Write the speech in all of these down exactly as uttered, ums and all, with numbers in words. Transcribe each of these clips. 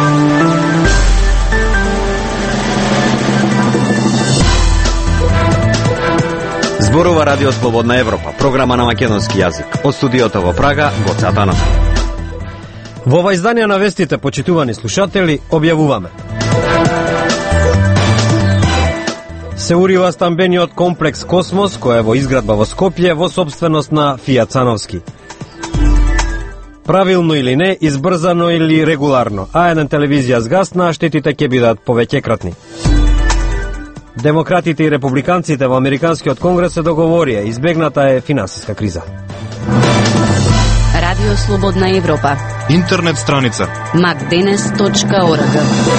Зборува Радио Слободна Европа, програма на македонски јазик. Од студиото во Прага, Гоце Атанов. Во ова издание на вестите, почитувани слушатели, објавуваме: се урива стамбениот комплекс Космос, кој е во изградба во Скопје, во собственост на Фијат Цановски. Правилно или не, избрзано или регуларно, А еден телевизија згасна, штетите ќе бидат повеќекратни. Демократите и републиканците во Американскиот конгрес се договорија, избегната е финансиска криза. Радио Слободна Европа. Интернет страница макденес точка орг.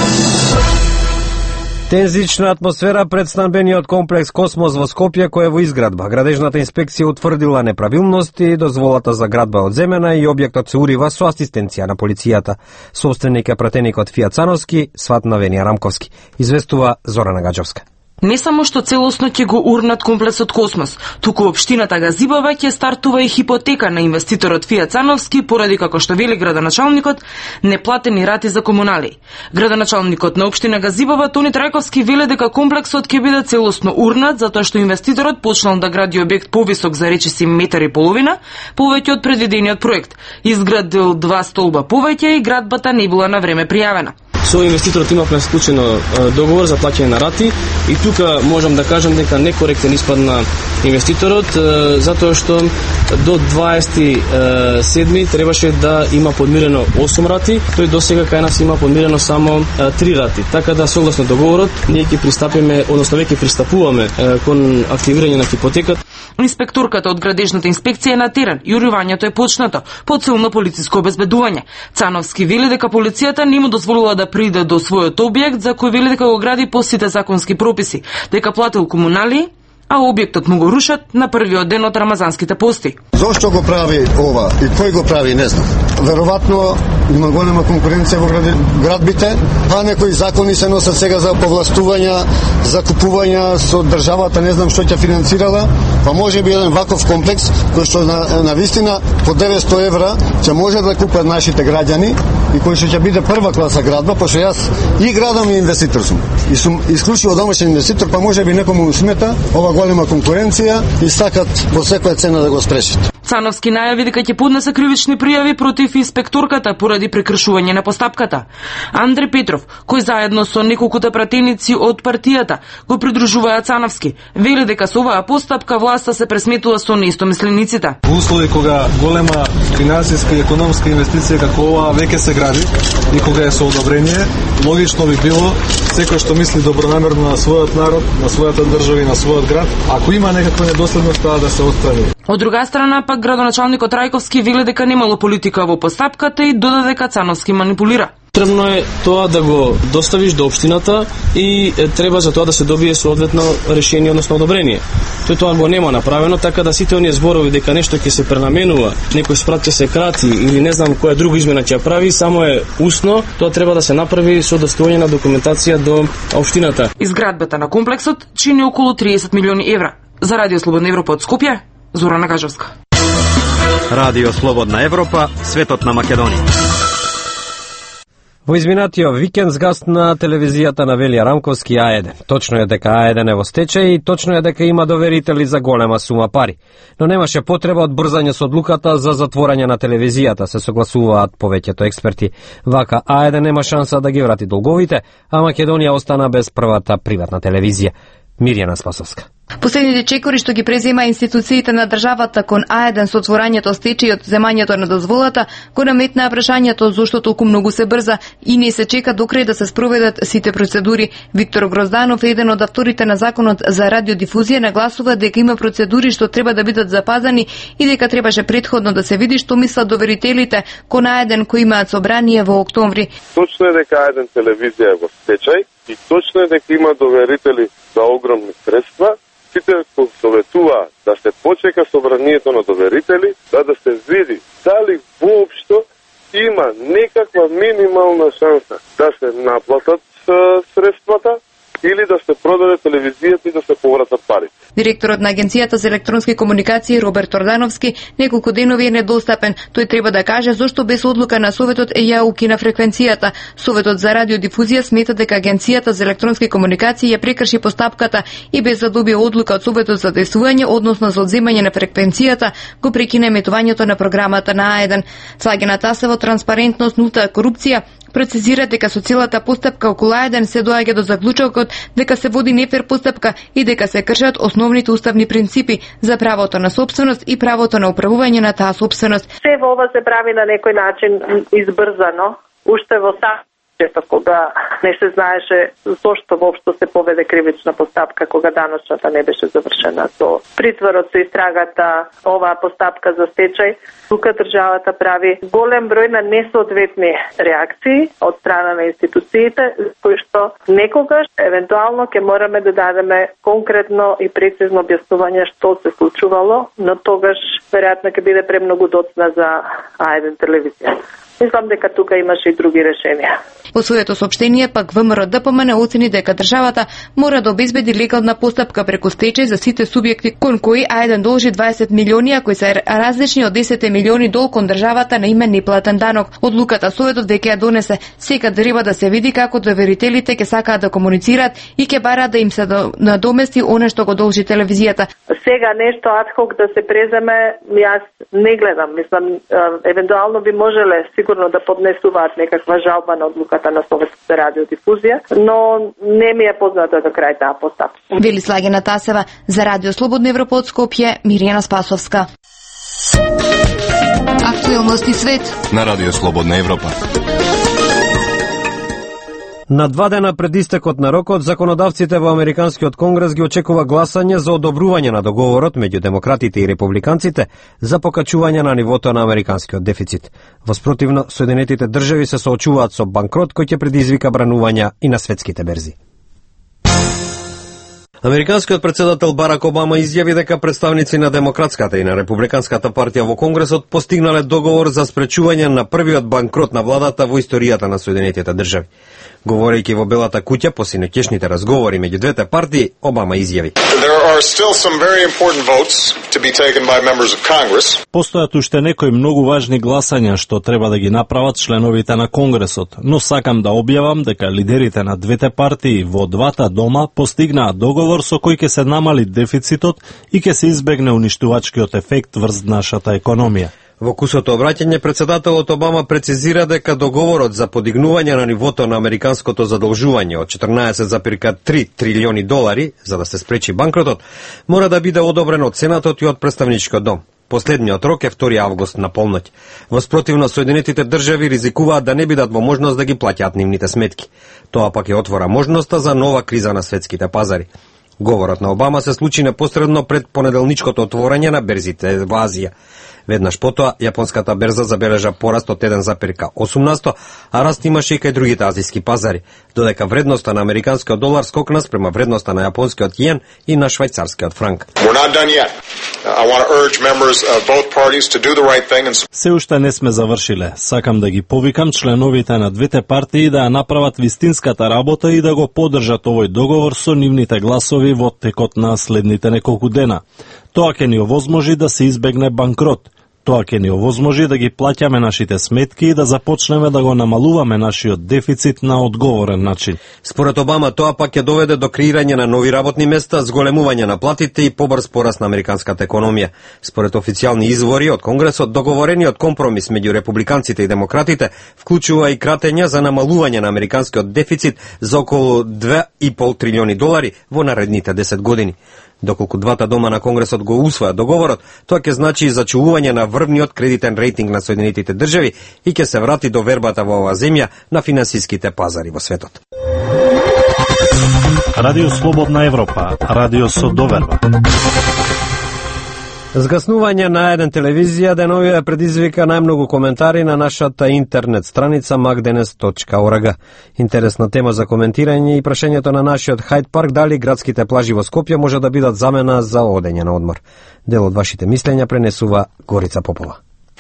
Тензична атмосфера пред стамбениот комплекс Космос во Скопје, кој е во изградба. Градежната инспекција утврдила неправилности, дозволата за градба од земена и објектот се урива со асистенција на полицијата. Собственик е пратеникот Фијат Цановски, сват на Венија Рамковски, известува Зорана Гаджовска. Не само што целосно ќе го урнат комплексот Космос, туку општината Газибава ќе стартува и хипотека на инвеститорот Фијат Цановски поради, како што вели градоначалникот, неплатени рати за комунали. Градоначалникот на општина Газибава Тони Трајковски вели дека комплексот ќе биде целосно урнат затоа што инвеститорот почнал да гради објект повисок за речиси метар и половина, повеќе од предвидениот проект. Изградил два столба повеќе и градбата не била на време пријавена. Со инвеститорот имавме склучено договор за плаќање на рати и тука можам да кажам дека некоректен испадна инвеститорот затоа што до дваесети седми требаше да има подмирено осум рати, тој досега кај нас има подмирено само три рати. Така да согласно договорот ние ќе пристапиме, односно веќе пристапуваме кон активирање на хипотеката. Инспекторката од градежната инспекција е на терен и уривањето е почнато под силно полициско обезбедување. Цановски вели дека полицијата не му дозволила да приде до својот објект, за кој вели дека го гради по сите законски прописи, дека платил комунали, а објектот му го рушат на првиот ден од рамазанските пости. Зошто го прави ова и кој го прави, не знам. Веројатно има голема конкуренција во градбите, па некои закони се носат сега за повластувања, за купувања со државата, не знам што ќе финансирала, па може би еден ваков комплекс кој што на, на вистина по деветсто евра ќе може да купат нашите граѓани и кој што ќе биде прва класа градба, пошто јас и градам и инвеститор сум. И сум исклучиво домашен инвеститор, па може би некому смета ова голема конкуренција и сакат во секоја цена да го спрешат. Цановски најави дека ќе поднесе кривични пријави против инспекторката поради прекршување на постапката. Андре Петров, кој заедно со неколкуте пратеници од партијата го придружуваат Цановски, вели дека со оваа постапка власта се пресметува со неистомислениците. Во услови кога голема финансиска и економска инвестиција како ова веќе се гради и кога е со одобрение, логично би било секој што мисли добронамерно на својот народ, на својата држава и на својот град, ако има некаква недоследност, таа да се отстрани. Од друга страна, пак градоначалникот Трајковски вели дека немало политика во постапката и додаде дека Цановски манипулира. Потребно е тоа да го доставиш до општината и е, треба за тоа да се добие соодветно решение, односно одобрение. Тој тоа го нема направено, така да сите оние зборови дека нешто ќе се пренаменува, некој спрат ќе се крати или не знам која друга измена ќе ја прави, само е усно, тоа треба да се направи со достојање на документација до општината. Изградбата на комплексот чини околу триесет милиони евра. За Радио Слободна Европа од Скопје, Зорана Гаджовска. Радио Слободна Европа, светот на Македонија. Во изминатиот викенд згасна телевизијата на Велија Рамковски А еден. Точно е дека А еден е во стечај и точно е дека има доверители за голема сума пари. Но немаше потреба од брзање со одлуката за затворање на телевизијата, се согласуваат повеќето експерти. Вака А еден нема шанса да ги врати долговите, а Македонија остана без првата приватна телевизија. Мирјана Спасовска. Последните чекори што ги презема институциите на државата кон А еден со отворањето стечај од земањето на дозволата, го наметна прашањето зошто толку многу се брза и не се чека до крај да се спроведат сите процедури. Виктор Грозданов, еден од авторите на законот за радиодифузија, нагласува дека има процедури што треба да бидат запазани и дека требаше претходно да се види што мислат доверителите кон А еден кои имаат собрание во октомври. Точно е дека А еден телевизија е во стечај и точно е дека има доверители за огромни средства. Сите советуваат да се почека собранието на доверители, да да се види дали воопшто има некаква минимална шанса да се наплатат средствата или да се продаде телевизијата и да се повратат парите. Директорот на Агенцијата за електронски комуникации Роберт Ордановски неколку денови е недостапен. Тој треба да каже зошто без одлука на Советот е ја укина фреквенцијата. Советот за радиодифузија смета дека Агенцијата за електронски комуникации ја прекрши постапката и без да добие одлука од Советот за действување, односно за одземање на фреквенцијата, го прекина емитувањето на програмата на А еден. Слагена Тасево, транспарентност, нулта корупција, прецизира дека со целата постапка околу А еден се доаѓа до заклучокот дека се води нефер постапка и дека се кршат основните уставни принципи за правото на собственост и правото на управување на таа собственост. Се во ова се прави на некој начин избрзано, уште во сам често кога не се знаеше зошто воопшто се поведе кривична постапка кога даночната не беше завршена. Со притворот, со истрагата, оваа постапка за стечај, тука државата прави голем број на несоодветни реакции од страна на институциите, кои што некогаш евентуално ќе мораме да дадеме конкретно и прецизно објаснување што се случувало, но тогаш веројатно ќе биде премногу доцна за А еден телевизија. Мислам дека тука имаше и други решенија. Во своето соопштение пак ВМРО Д П М Н оцени дека државата мора да обезбеди легална постапка преку стечај за сите субјекти кон кои А еден должи дваесет милиони, а кои се различни од десет милиони дол кон државата на име неплатен данок. Одлуката Советот веќе ја донесе. Сега треба да се види како доверителите ќе сакаат да комуницираат и ќе бараат да им се надомести оно што го должи телевизијата. Сега нешто адхок да се преземе, јас не гледам. Мислам, евентуално би можеле сигурно да поднесуваат некаква жалба на одлуката на Советот за радиодифузија, но не ми е позната до крај таа постапка. Вели Слагена Тасева за Радио Слободна Европа од Скопје, Мирјана Спасовска. Актуелности свет на Радио Слободна Европа. На два дена пред истекот на рокот, законодавците во Американскиот конгрес ги очекува гласање за одобрување на договорот меѓу демократите и републиканците за покачување на нивото на американскиот дефицит. Воспротивно, Соединетите држави се соочуваат со банкрот кој ќе предизвика бранувања и на светските берзи. Американскиот председател Барак Обама изјави дека представници на Демократската и на Републиканската партија во Конгресот постигнале договор за спречување на првиот банкрот на владата во историјата на Соединетите држави. Говорејќи во Белата куќа по синоќешните разговори меѓу двете партии, Обама изјави: Постојат уште некои многу важни гласања што треба да ги направат членовите на Конгресот, но сакам да објавам дека лидерите на двете партии во двата дома постигнаат договор со кој ќе се намали дефицитот и ќе се избегне уништувачкиот ефект врз нашата економија. Во кусото обраќање, председателот Обама прецизира дека договорот за подигнување на нивото на американското задолжување од четрнаесет зарез три трилиони долари, за да се спречи банкротот, мора да биде одобрен од Сенатот и од Претставничкиот дом. Последниот рок е втори август на полноќ. Воспротивно, Соединетите држави ризикуваат да не бидат во можност да ги плаќаат нивните сметки. Тоа пак ја отвора можноста за нова криза на светските пазари. Говорот на Обама се случи непосредно пред понеделничкото отворање на берзите во Азија. Веднаш потоа, јапонската берза забележа пораст од еден зарез осум на сто, а раст имаше и кај другите азиски пазари, додека вредноста на американскиот долар скокна спрема вредноста на јапонскиот јен и на швајцарскиот франк. Се уште не сме завршиле. Сакам да ги повикам членовите на двете партии да ја направат вистинската работа и да го поддржат овој договор со нивните гласови во текот на следните неколку дена. Тоа ќе ни овозможи да се избегне банкрот. Тоа ќе ни овозможи да ги плаќаме нашите сметки и да започнеме да го намалуваме нашиот дефицит на одговорен начин. Според Обама, тоа пак ќе доведе до креирање на нови работни места, зголемување на платите и побрз пораст на американската економија. Според официјални извори од Конгресот, договорениот компромис меѓу републиканците и демократите вклучува и кратења за намалување на американскиот дефицит за околу две и пол трилиони долари во наредните десет години. Доколку двата дома на Конгресот го усвојат договорот, тоа ќе значи и зачувување на врвниот кредитен рейтинг на Соединетите држави и ќе се врати до вербата во оваа земја на финансиските пазари во светот. Радио Слободна Европа, радио со доверба. Згаснување на еден телевизија деновија предизвика најмногу коментари на нашата интернет страница макденес точка орг. Интересна тема за коментирање и прашањето на нашиот Хајд парк дали градските плажи во Скопје може да бидат замена за одење на одмор. Дел од вашите мислења пренесува Горица Попова.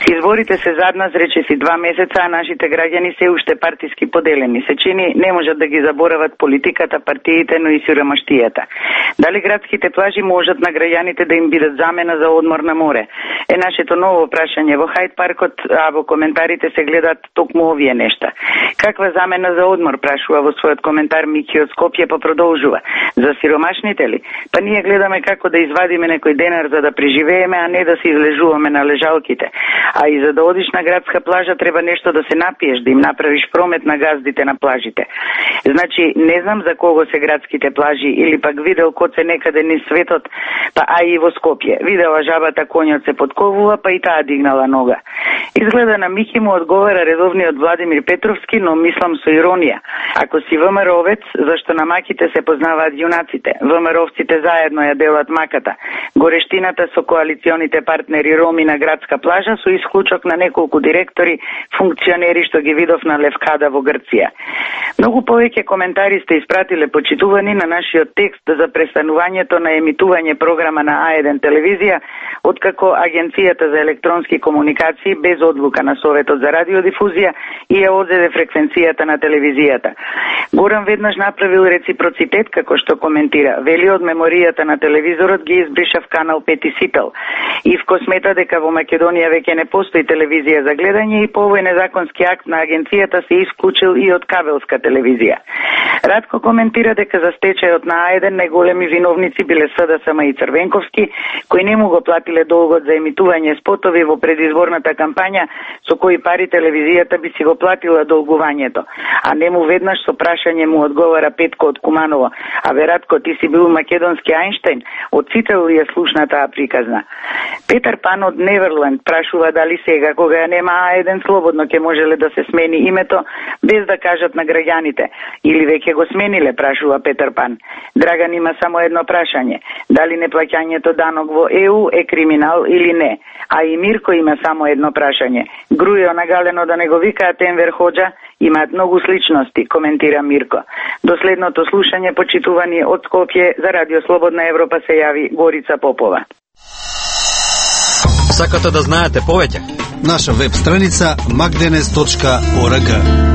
Изборите се зад нас речиси два месеца, а нашите граѓани се уште партиски поделени. Се чини не можат да ги заборават политиката, партиите, но и сиромаштијата. Дали градските плажи можат на граѓаните да им бидат замена за одмор на море? Е нашето ново прашање во Хајд паркот, а во коментарите се гледат токму овие нешта. Каква замена за одмор, прашува во својот коментар Мики од Скопје, па продолжува. За сиромашните ли? Па ние гледаме како да извадиме некој денар за да преживееме, а не да се излежуваме на лежалките. А и за да одиш на градска плажа треба нешто да се напиеш, да им направиш промет на газдите на плажите. Значи, не знам за кого се градските плажи, или пак видел коце некаде низ светот, па а и во Скопје. Видела жабата конјот се подковува, па и таа дигнала нога. Изгледа на Михи му одговара редовниот Владимир Петровски, но мислам со иронија. Ако си ВМРО-овец, зашто на маките се познаваат јунаците? ВМРО-овците заедно ја делат маката. Горештината со коалиционите партнери Роми на градска плажа со исклучок на неколку директори, функционери што ги видов на Левкада во Грција. Многу повеќе коментари сте испратиле почитувани на нашиот текст за престанувањето на емитување програма на А еден телевизија, откако Агенцијата за електронски комуникации без одлука на Советот за радиодифузија и ја одзеде фреквенцијата на телевизијата. Горан веднаш направил реципроцитет, како што коментира. Вели од меморијата на телевизорот ги избришав канал пет и Сипел. Ивко смета дека во Македонија веќе не постои телевизија за гледање и по овој незаконски акт на агенцијата се исклучил и од кабелска телевизија. Радко коментира дека за стечајот на А еден најголеми виновници биле СДСМ и Црвенковски, кои не му го платиле долгот за емитување спотови во предизборната кампања, со кои пари телевизијата би си го платила долгувањето. А не му веднаш со прашање му одговара Петко од Куманово. А бе, Радко, ти си бил македонски Ајнштајн, од сите ли ја слушна таа приказна? Петар Пан од Неверленд прашува дали сега, кога ја нема А еден, слободно ќе можеле да се смени името, без да кажат на граѓаните. Или веќе го смениле, прашува Петар Пан. Драган има само едно прашање. Дали неплаќањето данок во Е У е криминал или не? А и Мирко има само едно прашање. Грујо нагалено да не го викаат Енвер Ходжа, имаат многу сличности, коментира Мирко. До следното слушање, почитувани од Скопје, за Радио Слободна Европа се јави Горица Попова. Сакате да знаете повеќе? Наша веб страница magdenes точка org.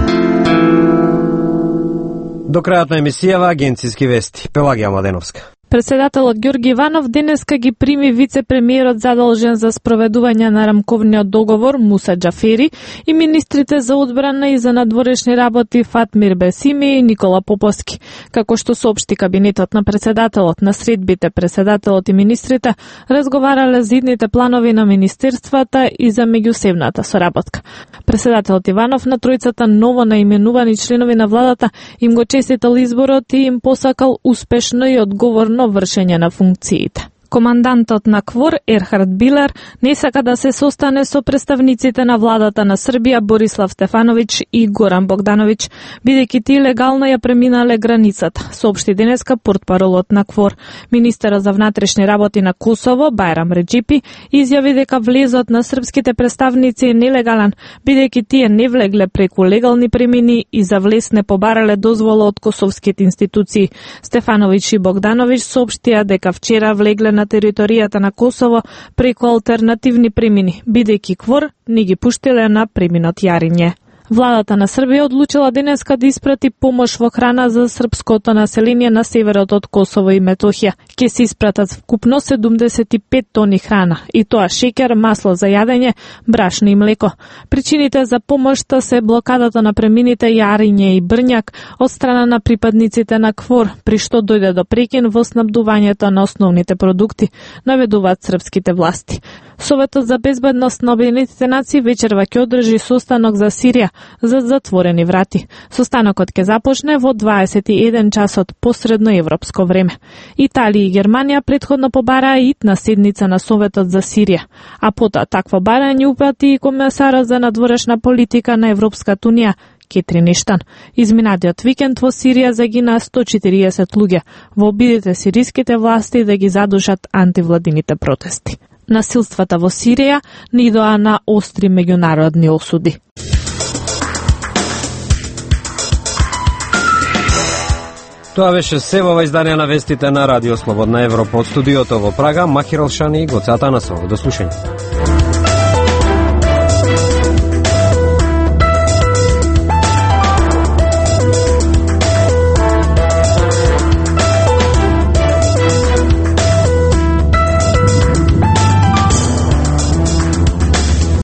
До крајот на емисијава агенцијски вести. Пелагија Младеновска. Председателот Ѓорги Иванов денеска ги прими вице-премиерот задолжен за спроведување на рамковниот договор Муса Џафери и министрите за одбрана и за надворешни работи Фатмир Бесими и Никола Поповски. Како што соопшти кабинетот на председателот, на средбите председателот и министрите разговарале за идните планови на министерствата и за меѓусебната соработка. Председателот Иванов на тројцата ново наименувани членови на владата им го честитал изборот и им посакал успешно и одговорно вршење на функциите. Командантот на КВОР, Ерхард Билер, не сака да се состане со представниците на владата на Србија Борислав Стефановиќ и Горан Богдановиќ, бидејќи тие легално ја преминале границата, соопшти денеска портпаролот на КВОР. Министерот за внатрешни работи на Косово, Бајрам Реджипи, изјави дека влезот на српските представници е нелегален, бидејќи тие не влегле преку легални премини и за влез не побарале дозвола од косовските институции. Стефановиќ и Богдановиќ соопштија дека вчера влегле на територијата на Косово преку алтернативни премини, бидејќи КВОР не ги пуштиле на преминот Јариње. Владата на Србија одлучила денеска да испрати помош во храна за српското население на северот од Косово и Метохија. Ке се испратат вкупно седумдесет и пет тони храна, и тоа шеќер, масло за јадење, брашно и млеко. Причините за помошта се блокадата на премините Јариње и Брњак од страна на припадниците на КВОР, при што дојде до прекин во снабдувањето на основните продукти, наведуваат српските власти. Советот за безбедност на Обединетите нации вечерва ќе одржи состанок за Сирија за затворени врати. Состанокот ќе започне во дваесет и еден часот посредно европско време. Италија и Германија претходно побараа итна седница на Советот за Сирија, а потоа такво барање упати и комесарот за надворешна политика на Европската унија Кетрин Ештан. Изминатиот викенд во Сирија загина сто и четириесет луѓе во обидите сириските власти да ги задушат антивладините протести. Насилствата во Сирија наидоа на остри меѓународни осуди. Тоа беше се во издање на вестите на Радио Слободна Европа. Од студиото во Прага, Махир Алшани и Гоце Атанасов. До слушање.